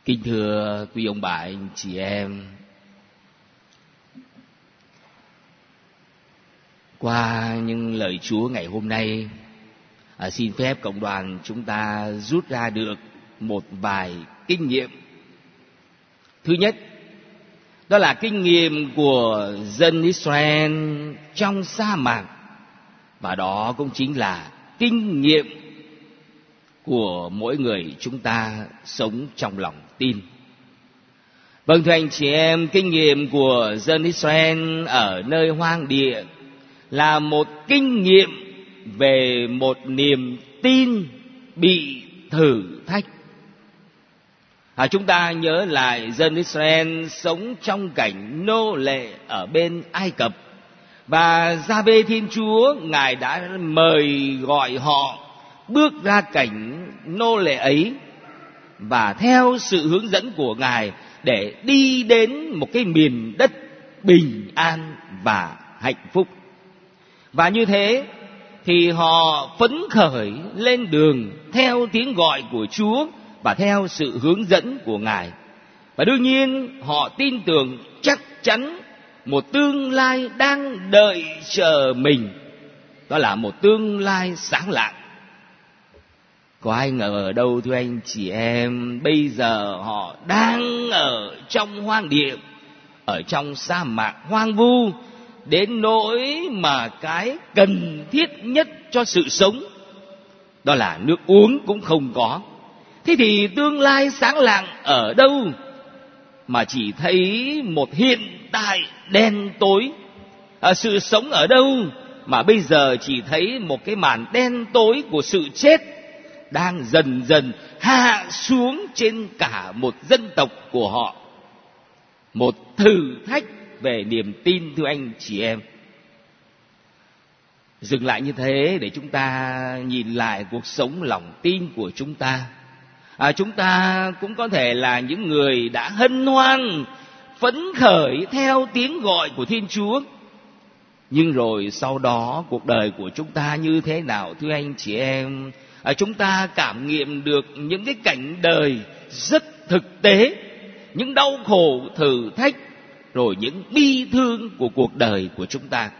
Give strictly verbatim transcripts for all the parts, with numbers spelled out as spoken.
Kính thưa quý ông bà anh chị em, qua những lời Chúa ngày hôm nay, à, xin phép cộng đoàn chúng ta rút ra được một vài kinh nghiệm. Thứ nhất, đó là kinh nghiệm của dân Israel trong sa mạc, và đó cũng chính là kinh nghiệm của mỗi người chúng ta sống trong lòng tin. Vâng, thưa anh chị em, kinh nghiệm của dân Israel ở nơi hoang địa là một kinh nghiệm về một niềm tin bị thử thách. À, chúng ta nhớ lại dân Israel sống trong cảnh nô lệ ở bên Ai Cập, và Gia-vê Thiên Chúa Ngài đã mời gọi họ bước ra cảnh nô lệ ấy, và theo sự hướng dẫn của Ngài để đi đến một cái miền đất bình an và hạnh phúc. Và như thế thì họ phấn khởi lên đường theo tiếng gọi của Chúa và theo sự hướng dẫn của Ngài. Và đương nhiên họ tin tưởng chắc chắn một tương lai đang đợi chờ mình, đó là một tương lai sáng lạng. Có ai ngờ ở đâu thưa anh chị em, bây giờ họ đang ở trong hoang địa, ở trong sa mạc hoang vu, đến nỗi mà cái cần thiết nhất cho sự sống, đó là nước uống cũng không có. Thế thì tương lai sáng lạng ở đâu mà chỉ thấy một hiện tại đen tối? À, sự sống ở đâu mà bây giờ chỉ thấy một cái màn đen tối của sự chết đang dần dần hạ xuống trên cả một dân tộc của họ. Một thử thách về niềm tin thưa anh chị em. Dừng lại như thế để chúng ta nhìn lại cuộc sống lòng tin của chúng ta. À, chúng ta cũng có thể là những người đã hân hoan, phấn khởi theo tiếng gọi của Thiên Chúa. Nhưng rồi sau đó cuộc đời của chúng ta như thế nào thưa anh chị em? À, chúng ta cảm nghiệm được những cái cảnh đời rất thực tế, những đau khổ, thử thách, rồi những bi thương của cuộc đời của chúng ta.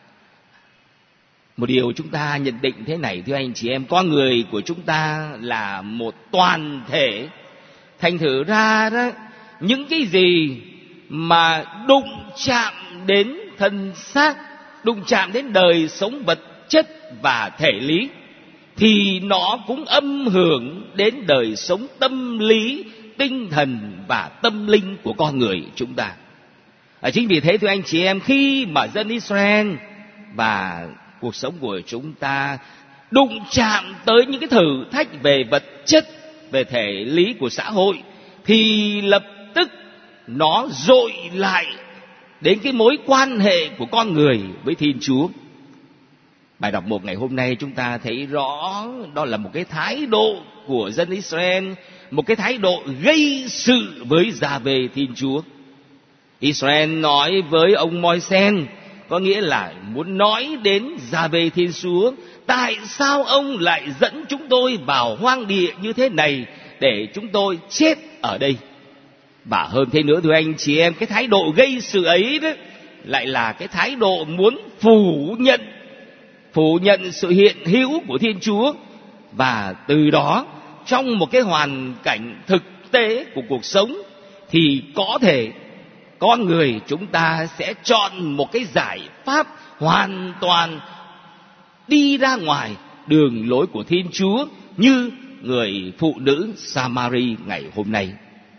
Một điều chúng ta nhận định thế này thưa anh chị em, con người của chúng ta là một toàn thể. Thành thử ra đó, những cái gì mà đụng chạm đến thân xác, đụng chạm đến đời sống vật chất và thể lý, thì nó cũng âm hưởng đến đời sống tâm lý, tinh thần và tâm linh của con người chúng ta. À, chính vì thế thưa anh chị em, khi mà dân Israel và cuộc sống của chúng ta đụng chạm tới những cái thử thách về vật chất, về thể lý của xã hội, thì lập tức nó dội lại đến cái mối quan hệ của con người với Thiên Chúa. Bài đọc một ngày hôm nay chúng ta thấy rõ đó là một cái thái độ của dân Israel, một cái thái độ gây sự với Gia-vê Thiên Chúa. Israel nói với ông Môi-se, có nghĩa là muốn nói đến Gia-vê Thiên Chúa, tại sao ông lại dẫn chúng tôi vào hoang địa như thế này để chúng tôi chết ở đây? Và hơn thế nữa thưa anh chị em, cái thái độ gây sự ấy đó lại là cái thái độ muốn phủ nhận phủ nhận sự hiện hữu của Thiên Chúa. Và từ đó, trong một cái hoàn cảnh thực tế của cuộc sống, thì có thể con người chúng ta sẽ chọn một cái giải pháp hoàn toàn đi ra ngoài đường lối của Thiên Chúa, như người phụ nữ Samari ngày hôm nay.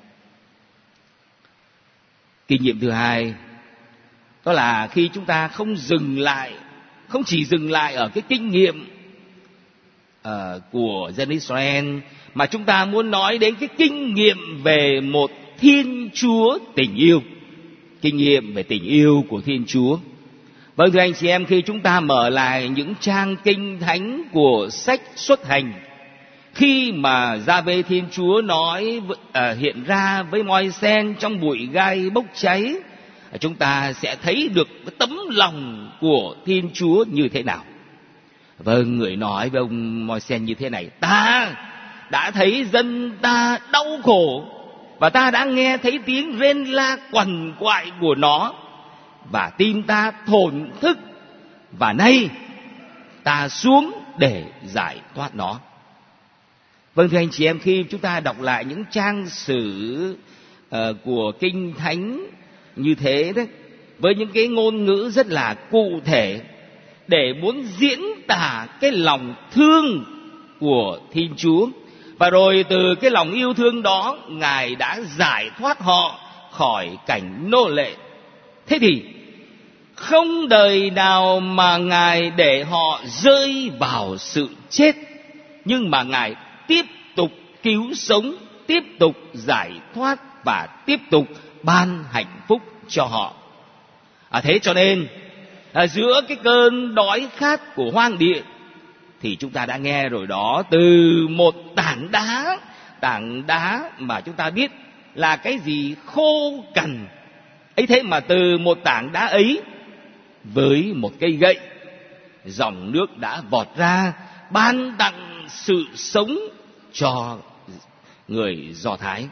Kinh nghiệm thứ hai, đó là khi chúng ta không dừng lại, không chỉ dừng lại ở cái kinh nghiệm uh, của dân Israel, mà chúng ta muốn nói đến cái kinh nghiệm về một Thiên Chúa tình yêu. Kinh nghiệm về tình yêu của Thiên Chúa. Vâng thưa anh chị em, khi chúng ta mở lại những trang kinh thánh của sách Xuất Hành, khi mà Gia-vê Thiên Chúa nói uh, hiện ra với Môi-se trong bụi gai bốc cháy, chúng ta sẽ thấy được cái tấm lòng của Thiên Chúa như thế nào. Vâng, người nói với ông Môi-se như thế này: ta đã thấy dân ta đau khổ và ta đã nghe thấy tiếng rên la quằn quại của nó, và tim ta thổn thức, và nay ta xuống để giải thoát nó. Vâng, thưa anh chị em, khi chúng ta đọc lại những trang sử uh, của Kinh Thánh như thế đấy, với những cái ngôn ngữ rất là cụ thể, để muốn diễn tả cái lòng thương của Thiên Chúa, và rồi từ cái lòng yêu thương đó, Ngài đã giải thoát họ khỏi cảnh nô lệ. Thế thì không đời nào mà Ngài để họ rơi vào sự chết, nhưng mà Ngài tiếp tục cứu sống, tiếp tục giải thoát và tiếp tục ban hạnh phúc cho họ. À, thế cho nên à, giữa cái cơn đói khát của hoang địa, thì chúng ta đã nghe rồi đó, từ một tảng đá, tảng đá mà chúng ta biết là cái gì khô cằn ấy, thế mà từ một tảng đá ấy, với một cây gậy, dòng nước đã vọt ra, ban tặng sự sống cho người Do Thái.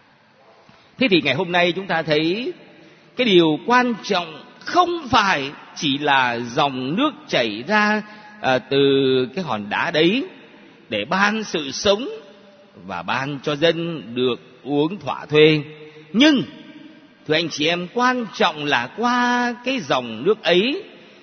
Thế thì ngày hôm nay chúng ta thấy cái điều quan trọng không phải chỉ là dòng nước chảy ra à, từ cái hòn đá đấy để ban sự sống và ban cho dân được uống thỏa thuê, nhưng thưa anh chị em, quan trọng là qua cái dòng nước ấy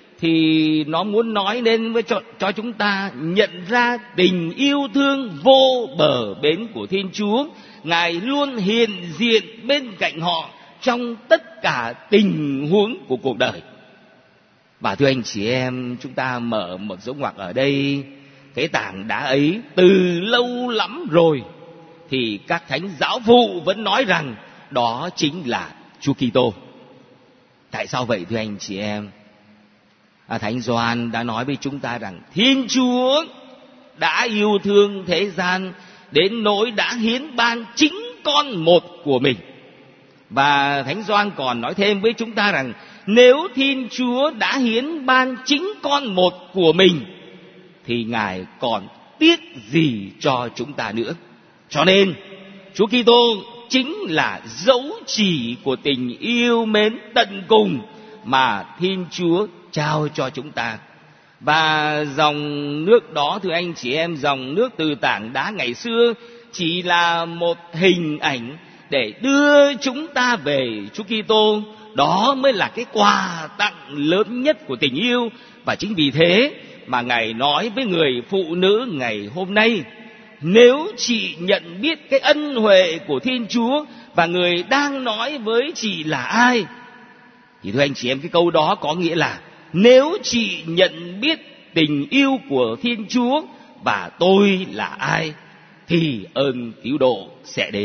thì nó muốn nói nên với cho, cho chúng ta nhận ra tình yêu thương vô bờ bến của Thiên Chúa. Ngài luôn hiện diện bên cạnh họ trong tất cả tình huống của cuộc đời. Và thưa anh chị em, chúng ta mở một dấu ngoặc ở đây. Cái tảng đá ấy từ lâu lắm rồi thì các thánh giáo phụ vẫn nói rằng đó chính là Chúa Kitô. Tại sao vậy thưa anh chị em? À, Thánh Gioan đã nói với chúng ta rằng Thiên Chúa đã yêu thương thế gian đến nỗi đã hiến ban chính con một của mình. Và Thánh Gioan còn nói thêm với chúng ta rằng nếu Thiên Chúa đã hiến ban chính con một của mình thì Ngài còn tiếc gì cho chúng ta nữa. Cho nên Chúa Kitô chính là dấu chỉ của tình yêu mến tận cùng mà Thiên Chúa trao cho chúng ta. Và dòng nước đó, thưa anh chị em, dòng nước từ tảng đá ngày xưa chỉ là một hình ảnh để đưa chúng ta về Chúa Kitô. Đó mới là cái quà tặng lớn nhất của tình yêu. Và chính vì thế mà Ngài nói với người phụ nữ ngày hôm nay, nếu chị nhận biết cái ân huệ của Thiên Chúa và người đang nói với chị là ai, thì thưa anh chị em, cái câu đó có nghĩa là nếu chị nhận biết tình yêu của Thiên Chúa và tôi là ai, thì ơn cứu độ sẽ đến.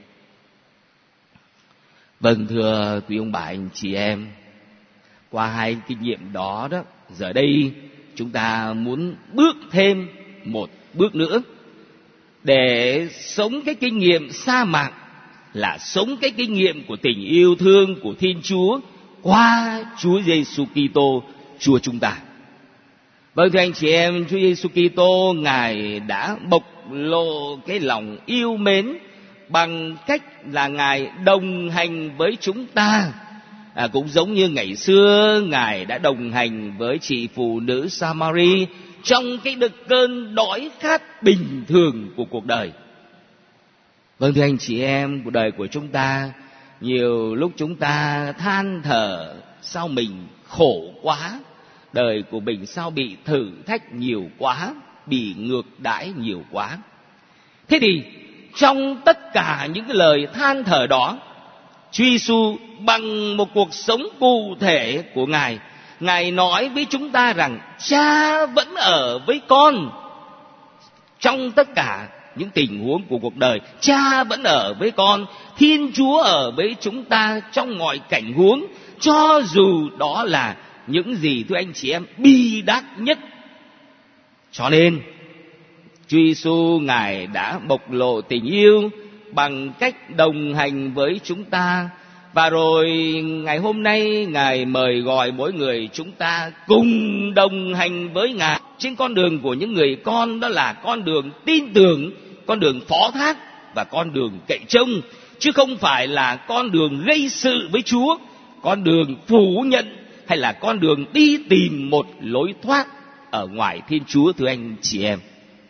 Vâng, thưa quý ông bà anh chị em, qua hai kinh nghiệm đó đó, giờ đây chúng ta muốn bước thêm một bước nữa để sống cái kinh nghiệm sa mạc, là sống cái kinh nghiệm của tình yêu thương của Thiên Chúa qua Chúa Giêsu Kitô, Chúa chúng ta. Vâng, thưa anh chị em, Chúa Giêsu Kitô Ngài đã bộc lộ cái lòng yêu mến bằng cách là Ngài đồng hành với chúng ta. À, cũng giống như ngày xưa Ngài đã đồng hành với chị phụ nữ Samari trong cái đợt cơn đói khát bình thường của cuộc đời. Vâng, thưa anh chị em, cuộc đời của chúng ta nhiều lúc chúng ta than thở sao mình khổ quá, đời của mình sao bị thử thách nhiều quá, bị ngược đãi nhiều quá. Thế thì trong tất cả những cái lời than thở đó, Chúa Giêsu bằng một cuộc sống cụ thể của Ngài, Ngài nói với chúng ta rằng Cha vẫn ở với con. Trong tất cả những tình huống của cuộc đời, Cha vẫn ở với con, Thiên Chúa ở với chúng ta trong mọi cảnh huống, cho dù đó là những gì thưa anh chị em bi đát nhất. Cho nên Chúa Giêsu Ngài đã bộc lộ tình yêu bằng cách đồng hành với chúng ta. Và rồi ngày hôm nay Ngài mời gọi mỗi người chúng ta cùng đồng hành với Ngài trên con đường của những người con, đó là con đường tin tưởng, con đường phó thác và con đường cậy trông. chứ không phải là con đường gây sự với Chúa, con đường phủ nhận hay là con đường đi tìm một lối thoát ở ngoài Thiên Chúa, thưa anh chị em.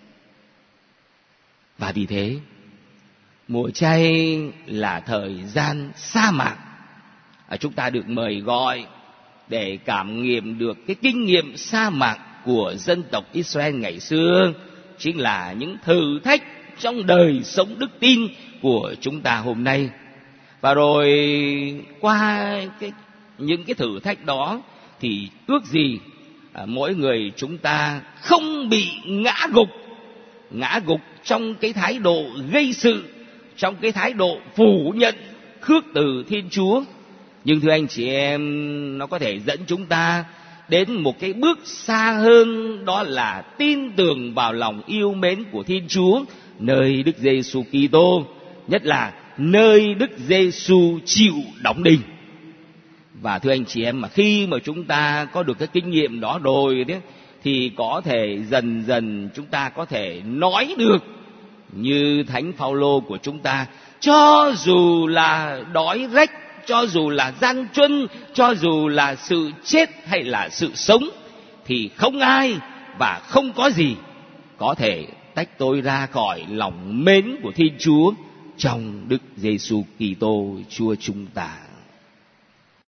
Và vì thế, mùa chay là thời gian sa mạc. Chúng ta được mời gọi để cảm nghiệm được cái kinh nghiệm sa mạc của dân tộc Israel ngày xưa, chính là những thử thách trong đời sống đức tin của chúng ta hôm nay. Và rồi qua cái, những cái thử thách đó thì ước gì à, mỗi người chúng ta không bị ngã gục, ngã gục trong cái thái độ gây sự, trong cái thái độ phủ nhận khước từ Thiên Chúa. Nhưng thưa anh chị em, nó có thể dẫn chúng ta đến một cái bước xa hơn, đó là tin tưởng vào lòng yêu mến của Thiên Chúa nơi Đức Giêsu Kitô, nhất là nơi Đức Giêsu chịu đóng đinh. Và thưa anh chị em, mà khi mà chúng ta có được cái kinh nghiệm đó rồi đấy, thì có thể dần dần chúng ta có thể nói được như Thánh Phaolô của chúng ta: cho dù là đói rách, cho dù là gian truân, cho dù là sự chết hay là sự sống, thì không ai và không có gì có thể tách tôi ra khỏi lòng mến của Thiên Chúa trong Đức Giêsu Kitô Chúa chúng ta.